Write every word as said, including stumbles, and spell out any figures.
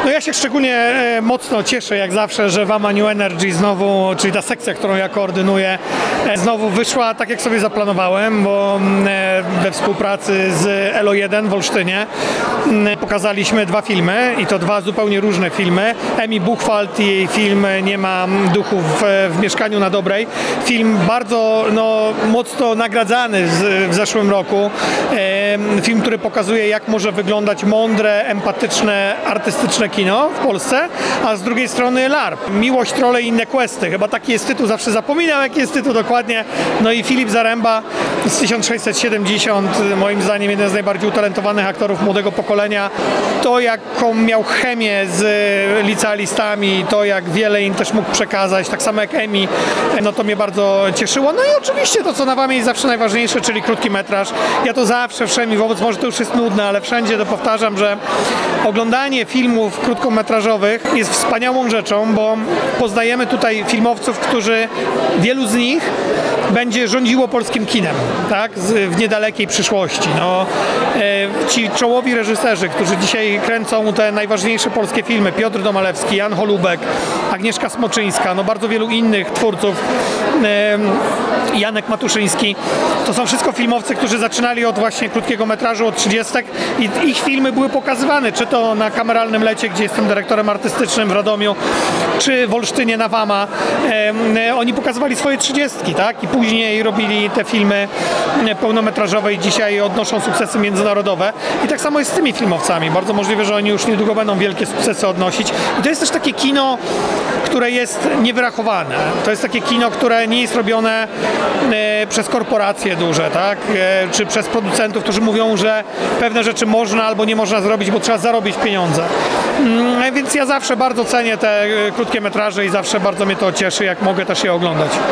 No ja się szczególnie e, mocno cieszę, jak zawsze, że Wama New Energy znowu, czyli ta sekcja, którą ja koordynuję, e, znowu wyszła tak, jak sobie zaplanowałem, bo e, we współpracy z Elo jeden w Olsztynie m, pokazaliśmy dwa filmy i to dwa zupełnie różne filmy. Emi Buchwald i jej film Nie ma duchu w, w mieszkaniu na Dobrej. Film bardzo no, mocno nagradzany z, w zeszłym roku. E, film, który pokazuje, jak może wyglądać mądre, empatyczne, artystyczne kino w Polsce, a z drugiej strony LARP. Miłość, trole i inne questy. Chyba taki jest tytuł, zawsze zapominam, jaki jest tytuł dokładnie. No i Filip Zaręba z tysiąc sześćset siedemdziesiąt, moim zdaniem jeden z najbardziej utalentowanych aktorów młodego pokolenia. To, jaką miał chemię z licealistami, to jak wiele im też mógł przekazać, tak samo jak Emi, no to mnie bardzo cieszyło. No i oczywiście to, co na Wamie jest zawsze najważniejsze, czyli krótki metraż. Ja to zawsze wszędzie, wobec może to już jest nudne, ale wszędzie to powtarzam, że oglądanie filmów krótkometrażowych jest wspaniałą rzeczą, bo poznajemy tutaj filmowców, którzy, wielu z nich będzie rządziło polskim kinem, tak, z, w niedalekiej przyszłości. No, e, ci czołowi reżyserzy, którzy dzisiaj kręcą te najważniejsze polskie filmy, Piotr Domalewski, Jan Holubek, Agnieszka Smoczyńska, no bardzo wielu innych twórców, e, Janek Matuszyński, to są wszystko filmowcy, którzy zaczynali od właśnie krótkiego metrażu, od trzydziestek i ich filmy były pokazywane, czy to na Kameralnym Lecie, gdzie jestem dyrektorem artystycznym w Radomiu, czy w Olsztynie na Wama. E, oni pokazywali swoje trzydziestki, tak, i później robili te filmy pełnometrażowe i dzisiaj odnoszą sukcesy międzynarodowe. I tak samo jest z tymi filmowcami. Bardzo możliwe, że oni już niedługo będą wielkie sukcesy odnosić. I to jest też takie kino, które jest niewyrachowane. To jest takie kino, które nie jest robione e, przez korporacje duże, tak? E, czy przez producentów, którzy mówią, że pewne rzeczy można albo nie można zrobić, bo trzeba zarobić pieniądze. Mm, więc ja zawsze bardzo cenię te krótkie metraże i zawsze bardzo mnie to cieszy, jak mogę też je oglądać.